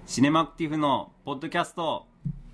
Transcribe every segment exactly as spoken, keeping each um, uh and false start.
シネマクティフのポッドキャスト。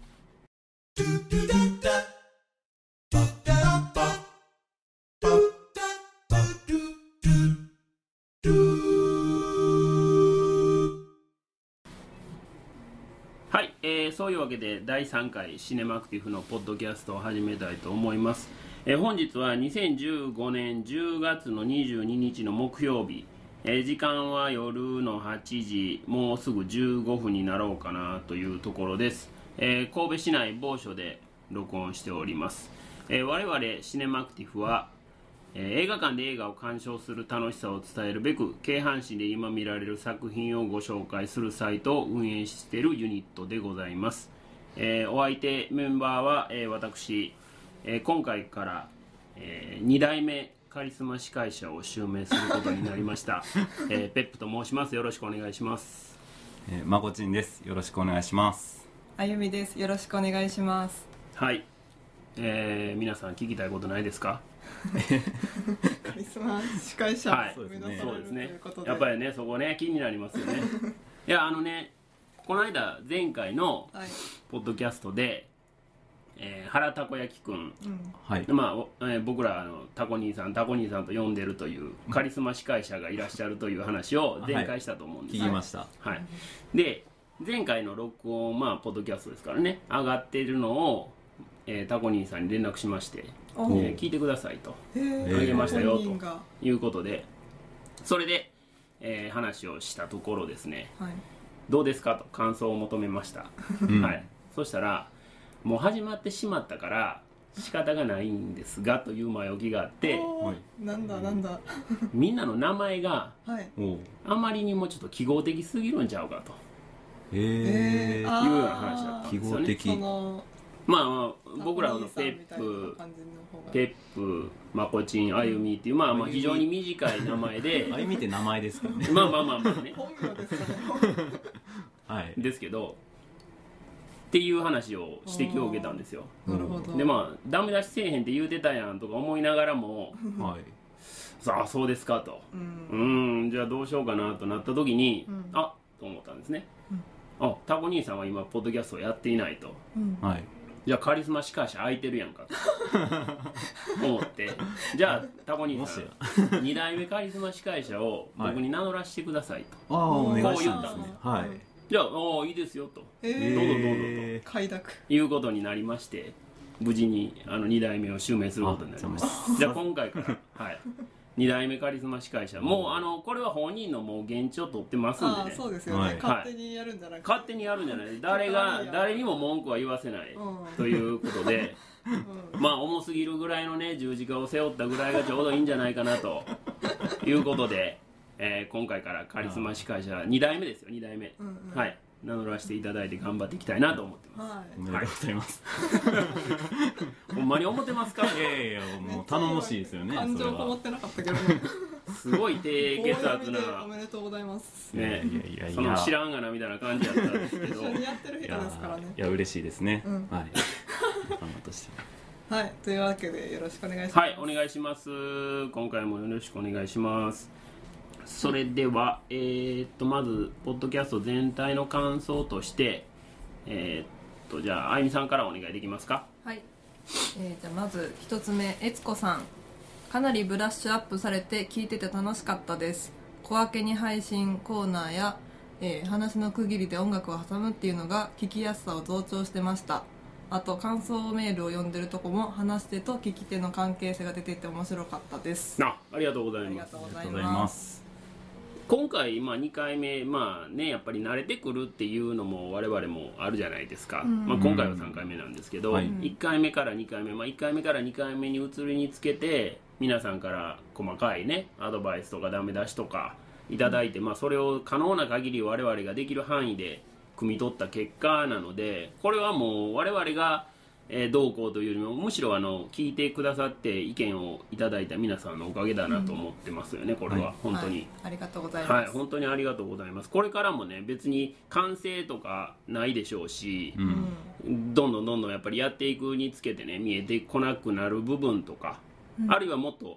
はい、えー、そういうわけでだいさんかいシネマクティフのポッドキャストを始めたいと思います。えー、本日はにせんじゅうごねんじゅうがつのにじゅうににちの木曜日、えー、時間は夜のはちじ、もうすぐじゅうごふんになろうかなというところです。えー、神戸市内某所で録音しております。えー、我々シネマクティフは、えー、映画館で映画を鑑賞する楽しさを伝えるべく、京阪神で今見られる作品をご紹介するサイトを運営しているユニットでございます。えー、お相手メンバーは、えー、私、えー、今回から、えー、にだいめカリスマ司会者を襲名することになりました、えー、ペップと申します。よろしくお願いします。 えー、まこちんです。よろしくお願いします。 あゆみです。よろしくお願いします。 はい、えー、皆さん聞きたいことないですか？ カリスマ司会者、 はい、 そうですね、そうですね。 というやっぱりね、そこね気になりますよね。いや、あのね、この間前回のポッドキャストで、えー、原たこ焼きくん、うん、 はい、 まあえー、僕らあのタコ兄さんタコ兄さんと呼んでるというカリスマ司会者がいらっしゃるという話を前回したと思うんです、 はい、聞きました。 はい、で前回の録音、まあポッドキャストですからね、上がっているのを、えー、タコ兄さんに連絡しまして、えー、聞いてくださいと、あげましたよということで、それで、えー、話をしたところですね、はい、どうですかと感想を求めました。はい、そしたら、もう始まってしまったから仕方がないんですがという前置きがあって、 なんだなんだみんなの名前があまりにもちょっと記号的すぎるんちゃうかと、 えー、 いうような話だったんですよね。 記号的、 まあ、まあ、僕らのペップ、ペップ、まこちん、あゆみっていう、まあまあ非常に短い名前で、 あゆみって名前ですからね。 まあまあまあまあね。 本名ですかね。 はい。ですけど、っていう話を指摘を受けたんですよ。 なるほど。 で、まあダメ出しせえへんって言うてたやんとか思いながらも、はい。さあそうですかと、うん、うん、じゃあどうしようかなとなった時に、うん、あと思ったんですね。うん、あ、タコ兄さんは今ポッドキャストをやっていないと。うん、はい。じゃあカリスマ司会者空いてるやんかと思って、じゃあタコ兄さんにだいめカリスマ司会者を僕に名乗らせてくださいと、はい、 あ、お願いします。 こう言ったんです。はい。じゃあ、ああいいですよと、 えー、 どうぞどうぞと快諾いうことになりまして、無事にあのにだいめを襲名することになりました。じゃあ今回から、はい、にだいめカリスマ司会者、もうあのこれは本人のもう現地を取ってますんでね。 あ、そうですよね、はい、勝手にやるんじゃなくて、 勝手にやるんじゃない、誰が誰にも文句は言わせない、うん、ということで、うん、まあ重すぎるぐらいのね十字架を背負ったぐらいがちょうどいいんじゃないかなということで、えー、今回からカリスマ司会者にだいめですよ、にだいめ、うんうん、はい、名乗らせていただいて頑張っていきたいなと思ってます。はい、 おめでとうございます。 ほんまに思ってますか？ いやいや、もう頼もしいですよね。 感情こもってなかったけどね。 すごい低血圧な。 おめでとうございます。 ね、いやいやいや、その知らんがなみたいな感じだったんですけど。 一緒にやってる人ですからね。 いや嬉しいですね。うん、はい。 としてはい、というわけでよろしくお願いします。 はい、お願いします。今回もよろしくお願いします。それでは、えー、っとまずポッドキャスト全体の感想として、えー、っとじゃああゆみさんからお願いできますか？ はい、えー、じゃあまず一つ目、えつこさん、かなりブラッシュアップされて聞いてて楽しかったです。小分けに配信コーナーや、えー、話の区切りで音楽を挟むっていうのが聞きやすさを増長してました。あと感想メールを読んでるとこも話し手と聞き手の関係性が出てて面白かったです。 あ、ありがとうございます。 ありがとうございます。 今回、まあ、にかいめ、まあね、やっぱり慣れてくるっていうのも我々もあるじゃないですか、うん、まあ、今回はさんかいめなんですけど、うん、いっかいめからにかいめ、まあ、いっかいめからにかいめに移りにつけて皆さんから細かいねアドバイスとかダメ出しとかいただいて、うん、まあ、それを可能な限り我々ができる範囲で汲み取った結果なので、これはもう我々がえー、どうこうというよりもむしろあの聞いてくださって意見をいただいた皆さんのおかげだなと思ってますよね、うん、これは、はい、本当に、 はい、ありがとうございます、 はい、本当にありがとうございます。これからもね別に完成とかないでしょうし、うん、どんどんどんどんやっぱりやっていくにつけてね見えてこなくなる部分とか、うん、あるいはもっと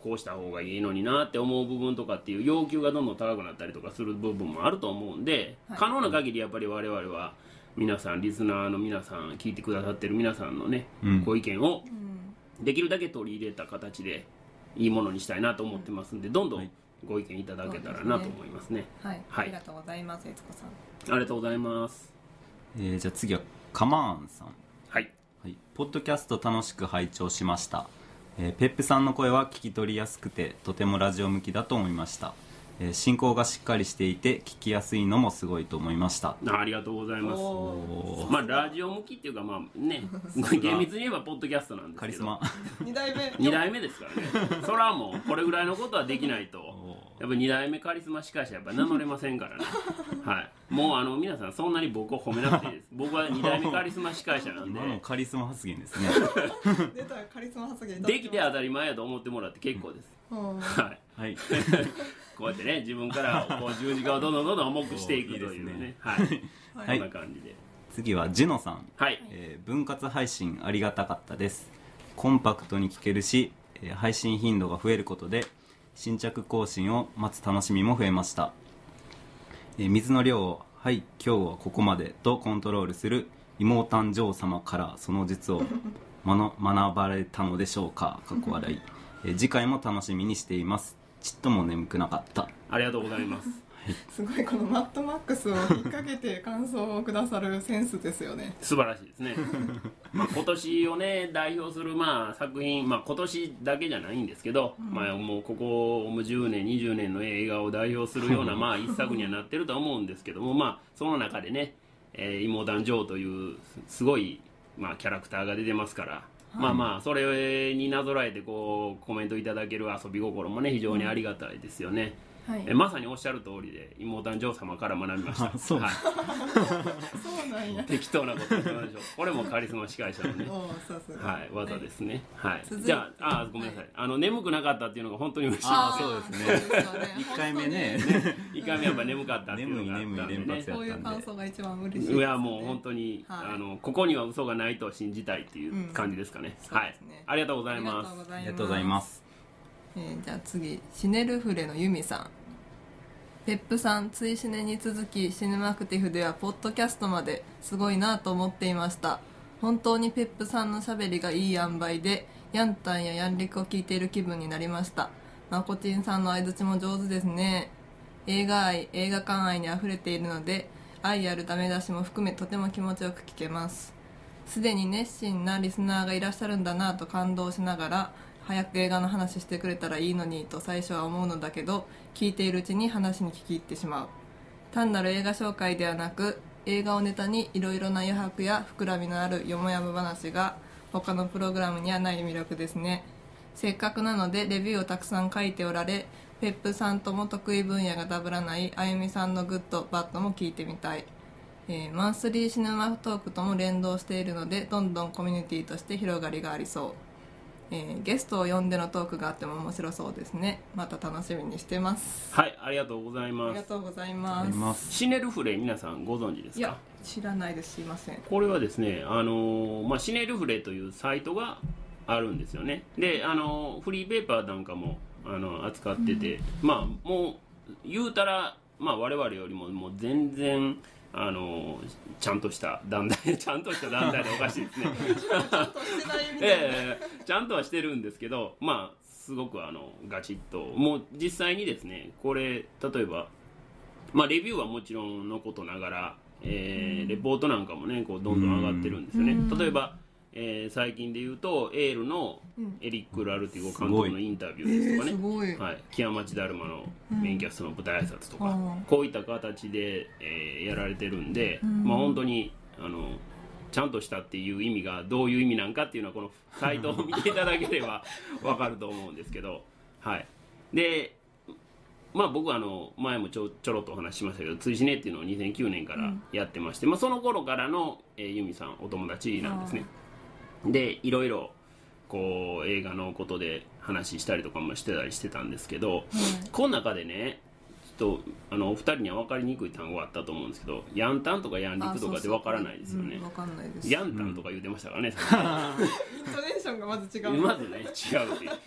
こうした方がいいのになって思う部分とかっていう要求がどんどん高くなったりとかする部分もあると思うんで、はい、可能な限りやっぱり我々は皆さんリスナーの皆さん聞いてくださってる皆さんのね、うん、ご意見をできるだけ取り入れた形でいいものにしたいなと思ってますんで、どんどんご意見いただけたらなと思いますね。 はい、はい、ありがとうございます。悦子さんありがとうございます。 えー、じゃあ次はカマーンさん。 はい、 はい、ポッドキャスト楽しく拝聴しました。えー、ペップさんの声は聞き取りやすくてとてもラジオ向きだと思いました。えー、進行がしっかりしていて聞きやすいのもすごいと思いました。 あ, ありがとうございます。まあラジオ向きっていうかまあね厳密に言えばポッドキャストなんですけどカリスマに代目に代目ですからね。それはもうこれぐらいのことはできないとやっぱりに代目カリスマ司会者やっぱ名乗れませんからね。はい、もうあの皆さんそんなに僕を褒めなくていいです。僕はに代目カリスマ司会者なんで今のカリスマ発言ですね。 出たカリスマ発言できて当たり前やと思ってもらって結構です。はい、はい、こうやってね自分からこう十字架をどんどんどんどん重くしていくというね。いいね、はい、はい、こんな感じで。 次はジュノさん。 はい、 えー、分割配信ありがたかったです。コンパクトに聞けるし、えー、配信頻度が増えることで新着更新を待つ楽しみも増えました。えー、水の量をはい今日はここまでとコントロールする妹誕生様からその術を学ばれたのでしょうか。かっこ笑い。えー、次回も楽しみにしています。ちっとも眠くなかった。 ありがとうございます。 すごいこのマッドマックスを引っ掛けて感想をくださるセンスですよね。 素晴らしいですね。まあ今年をね代表するまあ作品、まあ今年だけじゃないんですけど、うん、まあもうここもうじゅうねんにじゅうねんの映画を代表するようなまあ一作にはなってると思うんですけども、まあその中でね、えー、妹誕生というすごいまあキャラクターが出てますから。はい、まあまあそれになぞらえてこうコメントいただける遊び心もね非常にありがたいですよね。うん、はい、えまさにおっしゃる通りで妹誕生様から学びました。 そう、 はい、 そうなんや。 適当なこと言ってましょう。これもカリスマ司会者のね、はい、技ですね。はい。じゃあ、あごめんなさい。あの眠くなかったっていうのが本当に嬉しいです。 あそうですね。一回目ね。 一回目やっぱ眠かったっていうのがあったんでね。 こういう感想が一番嬉しいです。 いやもう本当にあのここには嘘がないと信じたいっていう感じですかね。はい。ありがとうございます。 ありがとうございます。 えー、じゃあ次シネルフレのユミさん。ペップさん、追試ねに続きシネマクティフではポッドキャストまですごいなと思っていました。本当にペップさんのしゃべりがいい塩梅でヤンタンやヤンリクを聞いている気分になりました。まこちんさんの相槌も上手ですね。映画愛、映画館愛にあふれているので愛あるダメ出しも含めとても気持ちよく聞けます。すでに熱心なリスナーがいらっしゃるんだなと感動しながら早く映画の話してくれたらいいのにと最初は思うのだけど聞いているうちに話に聞き入ってしまう。単なる映画紹介ではなく映画をネタにいろいろな余白や膨らみのあるよもやま話が他のプログラムにはない魅力ですね。せっかくなのでレビューをたくさん書いておられペップさんとも得意分野がダブらないあゆみさんのグッドバッドも聞いてみたい。えー、マンスリーシネマトークとも連動しているのでどんどんコミュニティとして広がりがありそう。えー、ゲストを呼んでのトークがあっても面白そうですね。また楽しみにしてます。 はい、ありがとうございます。 ありがとうございます。 シネルフレ皆さんご存知ですか？ いや知らないです。すいません。 これはですね、あのーまあ、シネルフレというサイトがあるんですよね。で、あのー、フリーペーパーなんかもあの扱ってて、うん、まあもう言うたら、まあ、我々よりももう全然あのちゃんとした団体ちゃんとした団体でおかしいですねちゃんとしてないみたいな、えー、ちゃんとはしてるんですけど、まあすごくあのガチッともう実際にですねこれ例えば、まあ、レビューはもちろんのことながら、えー、レポートなんかもねこうどんどん上がってるんですよね。例えばえー、最近で言うとエールのエリック・ラルティゴ監督のインタビューですとかね、 えーはい、木屋町だるまのメインキャストの舞台挨拶とか、うん、こういった形で、えー、やられてるんで、うん、まあ本当にあのちゃんとしたっていう意味がどういう意味なんかっていうのはこのサイトを見ていただければ分かると思うんですけど、はい、でまあ僕はあの前もちょ、ちょろっとお話ししましたけど追試ねっていうのをにせんきゅうねんからやってまして、うんまあ、その頃からの、えー、ユミさんお友達なんですね。でいろいろこう映画のことで話したりとかもしてたりしてたんですけど、うん、この中でねちょっとあのお二人には分かりにくい単語があったと思うんですけどヤンタンとかヤンリクとかで分からないですよね。 分かんないです。 ヤンタンとか言うてましたからね、 うん、イントネーションがまず違うまずね違うっていう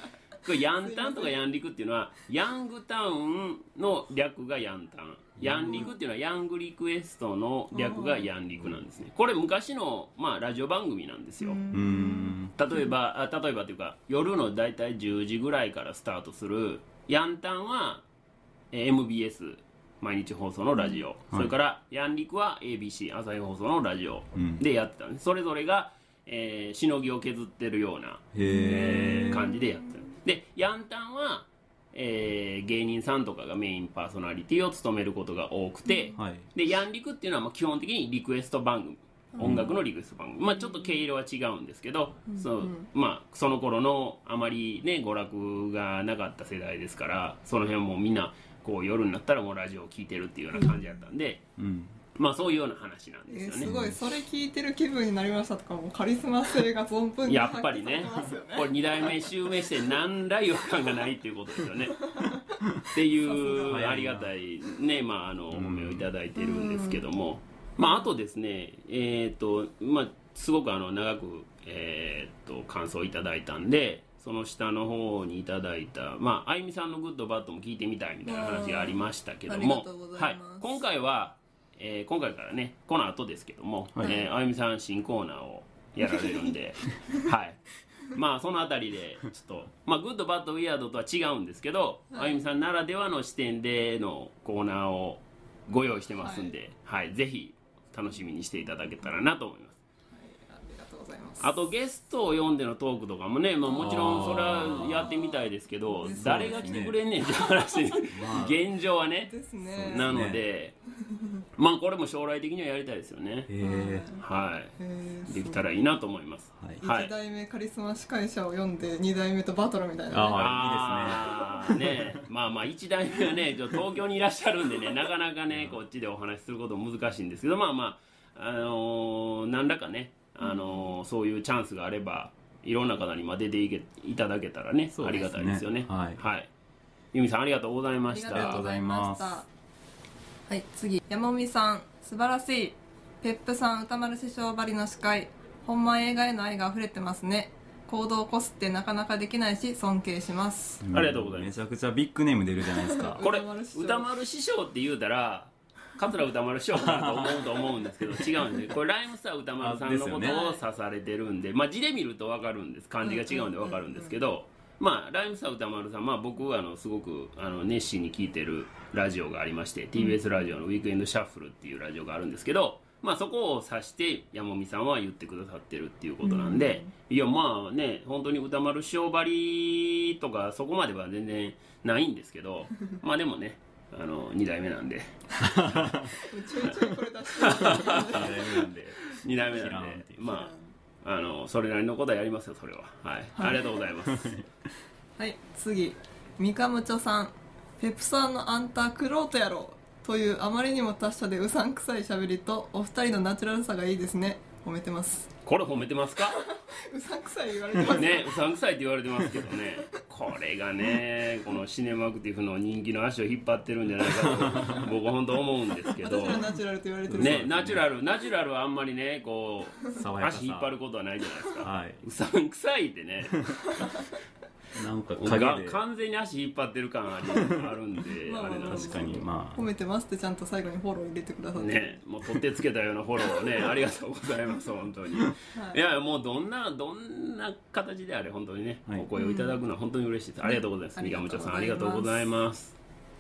これヤンタンとかヤンリクっていうのはヤングタウンの略がヤンタン、ヤンリクっていうのはヤングリクエストの略がヤンリクなんですね。これ昔の、まあ、ラジオ番組なんですよ。 うん例えばあ例えばというか夜のだいたいじゅうじぐらいからスタートするヤンタンは、えー エムビーエス 毎日放送のラジオ、それからヤンリクは エービーシー 朝日放送のラジオでやってたんです。それぞれが、えーしのぎを削ってるような、えー感じでやってる。でヤンタンは、えー芸人さんとかがメインパーソナリティを務めることが多くて、 はいでヤンリクっていうのはまあ基本的にリクエスト番組、音楽のリクエスト番組、まあ、ちょっと毛色は違うんですけど、そうまあ、その頃のあまりね娯楽がなかった世代ですから、その辺もみんなこう夜になったらもうラジオを聴いてるっていうような感じだったんで、 うんまあそういうような話なんでえーすよね。 すごいそれ聞いてる気分になりましたとかもカリスマ性が存分にや発揮されっぱりねてますよね。 これに代目襲名して何ら違和感がないっていうことですよねっていうありがたいね、まあ、あのお褒めをいただいてるんですけども、まああとですねえっ、とまあすごくあの長くえっ、と感想をいただいたんで、その下の方にいただいた、まあ、あゆみさんのグッドバッドも聞いてみたいみたいな話がありましたけどありも、 がとうございはいます、 今回は、えー今回からねこの後ですけども、 はいえーあゆみさん新コーナーをやられるんではいまあそのあたりでちょっと、まあ、グッドバッドウィアードとは違うんですけど、あゆみさんならではの視点でのコーナーをご用意してますんで、はいぜひ楽しみにしていただけたらなと思います。 ありがとうございます。 あとゲストを呼んでのトークとかもね、まあ、もちろんそれはやってみたいですけど、誰が来てくれんねんって話で現状はねですね。 なのでまあこれも将来的にはやりたいですよね。 へはえーいできたらいいなと思います。 はいはい一代目カリスマ司会者を読んで二代目とバトルみたいな、ね、 あーねまあまあ一代目はねちょっと東京にいらっしゃるんでねなかなかねこっちでお話しすることも難しいんですけど、まあまああのー何らかねあのーそういうチャンスがあればいろんな方にまあ出ていけいただけたらねそうですねありがたいですよね。 はい由美さんありがとうございましありがとうた。 ございました。はい、次山美さん、素晴らしい。ペップさん、歌丸師匠ばりの司会、本番映画への愛が溢れてますね。行動を起こすってなかなかできないし尊敬します。 ありがとうございますめちゃくちゃビッグネーム出るじゃないですかこれ歌丸師匠歌丸師匠って言うたら桂歌丸師匠かなと思うと思うんですけど違うんです。これライムスター歌丸さんのことを指されてるんで、まあ字で見ると分かるんです。漢字が違うんで分かるんですけど、まあライムスター歌丸さん、まあ僕はあのすごくあの熱心に聞いてるラジオがありまして、 ティービーエス ラジオのウィークエンドシャッフルっていうラジオがあるんですけど、まあそこを指して山美さんは言ってくださってるっていうことなんで、いやまあね本当に歌丸師匠ばりとかそこまでは全然ないんですけどまあでもねあのに代目なんでちょいちょいこれ出してるなんでに代目なん知らんってでまああのそれなりのことはやりますよそれは。はい、ありがとうございますはい、次三カムチョさん、ペップさんのあんたクロートやろというあまりにも達者でうさんくさい喋りとお二人のナチュラルさがいいですね。褒めてます。 これ褒めてますかうさんくさい言われてますねうさんくさいって言われてますけどねこれがねこのシネマクティフの人気の足を引っ張ってるんじゃないかと僕は本当思うんですけど私がナチュラルと言われてるねナチュラルナチュラルはあんまりねこう爽やかさ足引っ張ることはないじゃないですか、 はいうさんくさいってねなんかが影で完全に足引っ張ってる感ありあるんでまあまああれなんですけど確かにま褒めてますってちゃんと最後にフォロー入れてくださって、 ねもう取ってつけたようなフォローをねありがとうございます本当に、い、やもうどんなどんな形であれ本当にね、 はいお声をいただくのは本当に嬉しいです、ありがとうございます。 うんみかむちょさんあありがとりがとうごうございますざいます。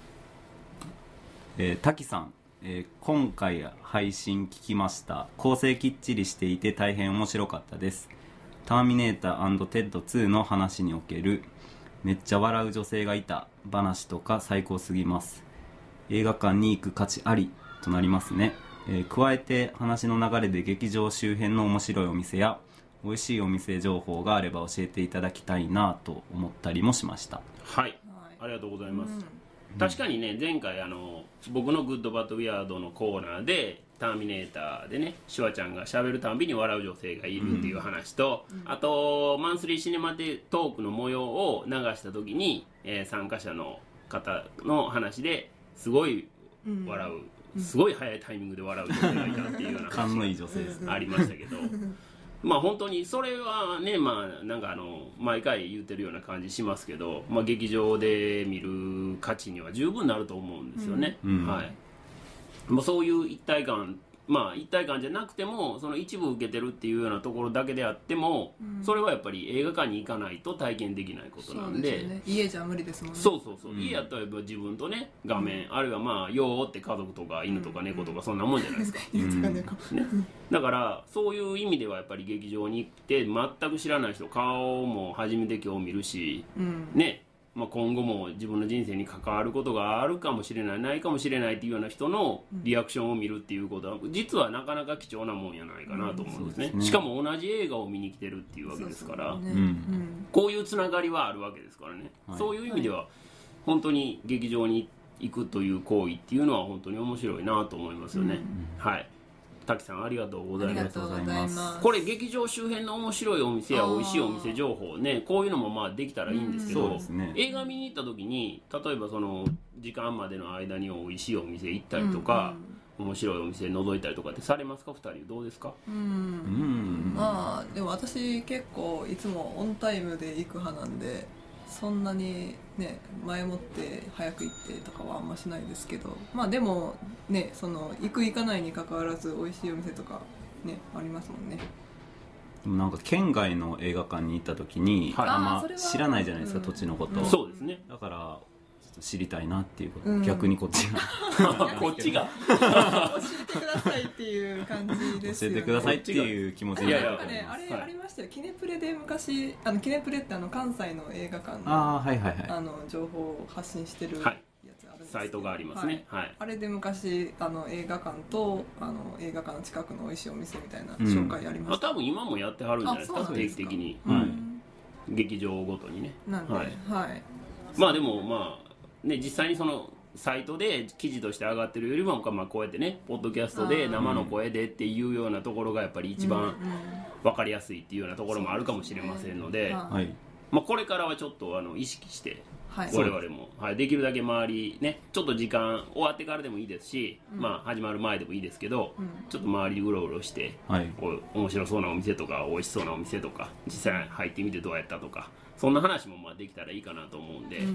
えー、滝さん、えー今回配信聞きました。構成きっちりしていて大変面白かったです。ターミネーター&テッドツーの話におけるめっちゃ笑う女性がいた話とか最高すぎます。映画館に行く価値ありとなりますね。えー加えて話の流れで劇場周辺の面白いお店や美味しいお店情報があれば教えていただきたいなと思ったりもしました。 はい、 はいありがとうございます、 うん確かにね前回あの僕のグッドバッドウィアードのコーナーでターミネーターでねシュワちゃんがしゃべるたんびに笑う女性がいるっていう話と、あとマンスリーシネマテトークの模様を流した時に、えー参加者の方の話ですごい笑う、すごい早いタイミングで笑う女性がいたっていうような話勘のいい女性ですね。 ありましたけどまあ本当にそれはね、まあなんかあの毎回言ってるような感じしますけど、まあ、劇場で見る価値には十分なると思うんですよね、 うんはい、まあ、そういう一体感、まあ一体感じゃなくてもその一部受けてるっていうようなところだけであっても、うん、それはやっぱり映画館に行かないと体験できないことなんで、 そうですよね、家じゃ無理ですもんね。 そうそうそう、 うん、 家やったら自分とね画面、うん、あるいはまあよーって家族とか犬とか猫とかそんなもんじゃないですか、 犬とか猫、 ね、だからそういう意味ではやっぱり劇場に行って全く知らない人顔も初めて今日見るし、うん、ね、まあ、今後も自分の人生に関わることがあるかもしれないないかもしれないっていうような人のリアクションを見るっていうことは実はなかなか貴重なもんやないかなと思うんですね、うん、しかも同じ映画を見に来てるっていうわけですから、 そうそうね、うん、 こういうつながりはあるわけですからね、はい、そういう意味では本当に劇場に行くという行為っていうのは本当に面白いなと思いますよね、うん、はい。滝さんありがとうございます。 ありがとうございます。 これ劇場周辺の面白いお店や美味しいお店情報ね、こういうのもまあできたらいいんですけど、 うんね、 映画見に行った時に例えばその時間までの間に美味しいお店行ったりとか、うんうん、面白いお店覗いたりとかってされますか？ふたりどうですか？ うん、うん、まあでも私結構いつもオンタイムで行く派なんで、そんなにね前もって早く行ってとかはあんましないですけど、まあでもね、その行く行かないに関わらず美味しいお店とかねありますもんね。 でもなんか県外の映画館に行った時に、はい、あんま知らないじゃないですか、うん、土地のこと、 うん、そうですね。 だからちょっと知りたいなっていうこと、 うん、 逆にこっちがこっちが教えてくださいっていう感じですよね。 教えてくださいっていう気持ちになる。 なんかね、あれ、はい、ありましたよ。キネプレで昔、あのキネプレってあの関西の映画館の、 あ、はいはいはい、 あの情報を発信してるやつあるんですけど、はい、 サイトがありますね、はいはい、 あれで昔あの映画館とあの映画館の近くの美味しいお店みたいな紹介ありました、 うん、あ多分今もやってはるんじゃないですか、定期的に、 うん、はい、 劇場ごとにね。 なんで、はいはい、 まあでもまあね、実際にそのサイトで記事として上がってるよりも、まあ、こうやってねポッドキャストで生の声でっていうようなところがやっぱり一番分かりやすいっていうようなところもあるかもしれませんので、はい、まあ、これからはちょっとあの意識して我々も、はい、できるだけ周りね、ちょっと時間終わってからでもいいですし、うん、まあ始まる前でもいいですけど、うん、ちょっと周りうろうろして、はい、こう面白そうなお店とか美味しそうなお店とか実際入ってみてどうやったとか、そんな話もまあできたらいいかなと思うんで、うん、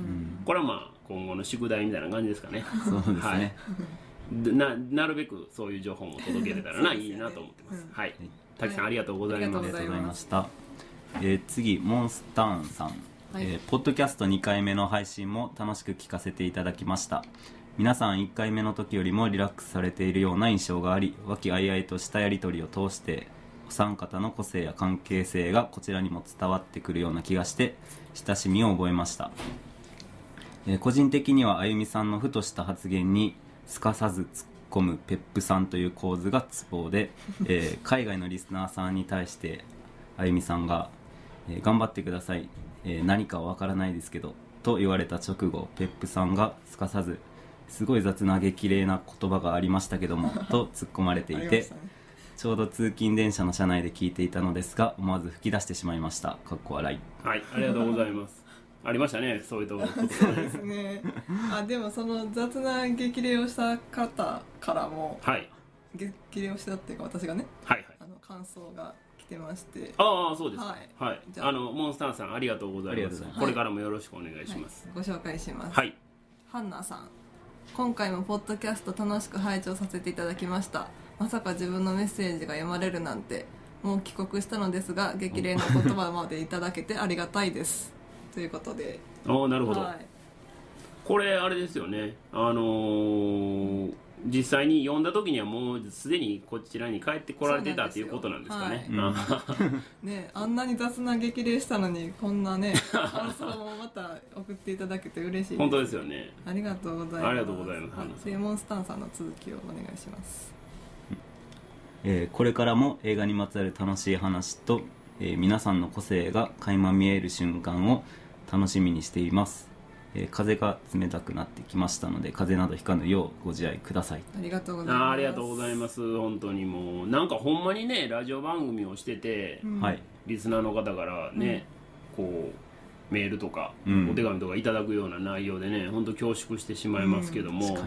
これはまあ今後の宿題みたいな感じですかね。 そうですね、 はい、な, なるべくそういう情報も届けれたらな、いいなと思ってます、うん、はい。滝さん、はい、ありがとうございます。 ありがとうございました。えー、次モンスターンさん、はい、えー、ポッドキャストにかいめの配信も楽しく聞かせていただきました。皆さんいっかいめの時よりもリラックスされているような印象があり、和気あいあいとしたやり取りを通してお三方の個性や関係性がこちらにも伝わってくるような気がして親しみを覚えました。えー、個人的にはあゆみさんのふとした発言にすかさず突っ込むペップさんという構図がツボで、えー、海外のリスナーさんに対してあゆみさんが、えー、頑張ってください、えー、何かはわからないですけどと言われた直後、ペップさんがすかさずすごい雑な激励な言葉がありましたけどもと突っ込まれていて、ね、ちょうど通勤電車の車内で聞いていたのですが思わず吹き出してしまいました。かっこ笑い。 はい、ありがとうございますありましたね、そういうところ。 そうですね。あ、でもその雑な激励をした方からも、はい、激励をしたっていうか私がね、はいはい、あの感想が来てまして。 ああ、そうですか。はい、はい、あのモンスターさんありがとうございます。これからもよろしくお願いします。 はい、ご紹介します。 はい。 ハンナさん、今回もポッドキャスト楽しく拝聴させていただきました。まさか自分のメッセージが読まれるなんて。もう帰国したのですが激励の言葉までいただけてありがたいですということで。 ああ、なるほど、はい、これあれですよね、あのー、実際に読んだ時にはもうすでにこちらに帰ってこられてたっていうことなんですかね。 はい、ね、あんなに雑な激励したのにこんなね感想もまた送っていただけて嬉しいです。 本当ですよね。 ありがとうございます。 ありがとうございます。 セイモンスタンさんの続きをお願いします。 えー、これからも映画にまつわる楽しい話と、えー、皆さんの個性が垣間見える瞬間を楽しみにしています。えー、風が冷たくなってきましたので風邪などひかぬようご自愛ください。 ありがとうございます。 あ, ありがとうございます。本当にもうなんかほんまにねラジオ番組をしてて、うん、リスナーの方からね、うん、こうメールとか、うん、お手紙とかいただくような内容でね本当恐縮してしまいますけども、うん、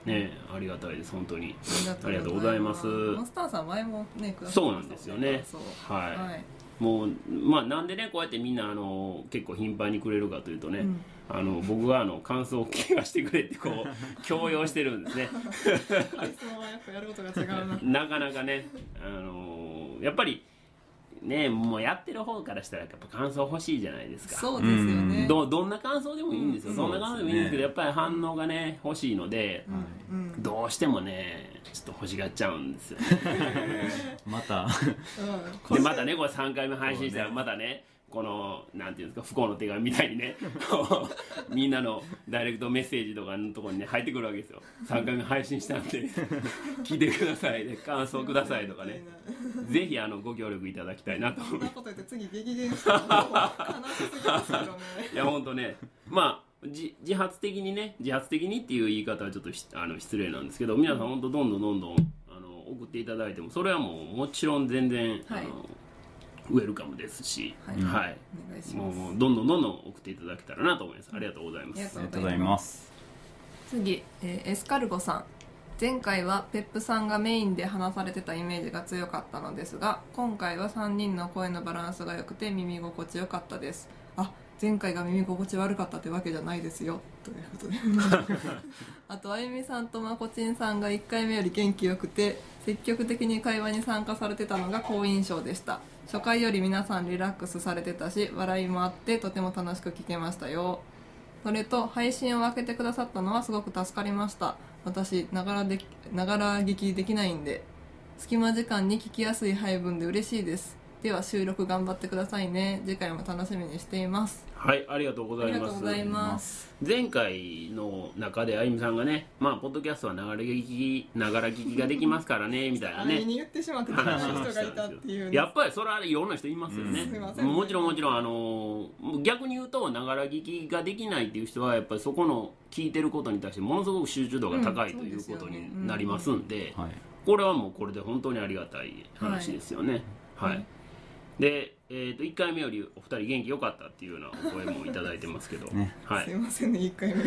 ねありがたいです本当に。 ありがとうございます。マスターさん前もねくださそうなんですよね。はい、はい、もうまあなんでねこうやってみんなあの結構頻繁にくれるかというとね、うん、あの僕があの感想を聞かせてくれってこう強要してるんですね。 カリスマはやっぱやることが違うな。なかなかねあのやっぱりねもうやってる方からしたらやっぱ感想欲しいじゃないですか。 そうですよね。 どどんな感想でもいいんですよ、うん、どんな感想でもいいんですけど、やっぱり反応がね欲しいので、うん、どうしてもねちょっと欲しがっちゃうんですよ、ね、 またでまたねこれさんかいめ配信したらまたねこのなんていうんですか不幸の手紙みたいにねみんなのダイレクトメッセージとかのところにね入ってくるわけですよ。さんかいめ配信したんで聞いてください、ね、感想くださいとかねぜひあのご協力いただきたいなと思います。 そんなこと言って次激減したら悲しすぎますけどね。 いや本当ねまあ自発的にね自発的にっていう言い方はちょっとあの失礼なんですけど、皆さん本当どんどんどんどんあの送っていただいてもそれはもうもちろん全然、はい、あのウェルカムですし、はい、はい、お願いします。もうどんどんどんどん送っていただけたらなと思います。ありがとうございます。 ありがとうございます。次、えー、エスカルゴさん。前回はペップさんがメインで話されてたイメージが強かったのですが、今回はさんにんの声のバランスが良くて耳心地よかったです。あ、前回が耳心地悪かったってわけじゃないですよということであとあゆみさんとまこちんさんがいっかいめより元気よくて積極的に会話に参加されてたのが好印象でした。初回より皆さんリラックスされてたし笑いもあってとても楽しく聞けましたよ。それと配信を分けてくださったのはすごく助かりました。私ながらでながら聞きできないんで隙間時間に聞きやすい配分で嬉しいです。では収録頑張ってくださいね。次回も楽しみにしています。 はい、ありがとうございます。ありがとうございます。前回の中であゆみさんがね、まあポッドキャストはながら聞きながら聞きができますからねみたいなね。 あれに言ってしまってた人がいたっていう、ね。 やっぱりそれはいろんな人いますよね。うん、すいません、もちろんもちろんあの逆に言うとながら聞きができないっていう人はやっぱりそこの聞いてることに対してものすごく集中度が高い、うん、ということになりますんで、うんうん、これはもうこれで本当にありがたい話ですよね。はい。はい、で、えー、といっかいめよりお二人元気良かったっていうようなお声もいただいてますけど、ね、はい、 すいませんねいっかいめ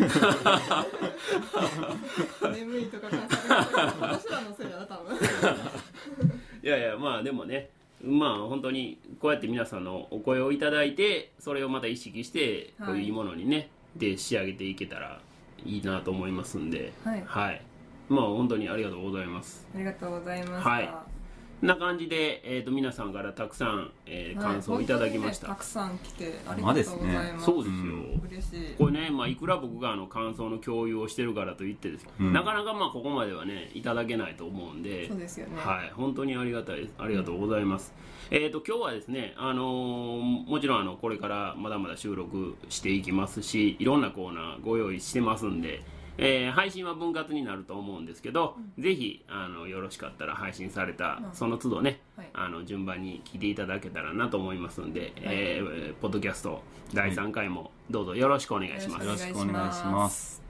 眠いとか感じ私らのせいやな多分いやいやまあでもねまあ本当にこうやって皆さんのお声をいただいてそれをまた意識してこういういいものにね、はい、で仕上げていけたらいいなと思いますんで、はい、はい、まあ本当にありがとうございます。 ありがとうございました。 はい、な感じで、えー、と皆さんからたくさん、えー、感想をいただきました、 はい、ね、たくさん来てありがとうございます。 ね、そうですよ、うん、 嬉しい。 これね、まあ、いくら僕があの感想の共有をしてるからといってです、うん、なかなかまあここまではねいただけないと思うんで、 そうですよね、 はい、本当にありがたいです。ありがとうございます、うん、えー、と今日はですね、あのー、もちろんあのこれからまだまだ収録していきますしいろんなコーナーご用意してますんで、えー、配信は分割になると思うんですけど、うん、ぜひあのよろしかったら配信された、うん、その都度ね、はい、あの順番に聞いていただけたらなと思いますので、はい、えー、ポッドキャストだいさんかいもどうぞよろしくお願いします。 よろしくお願いします。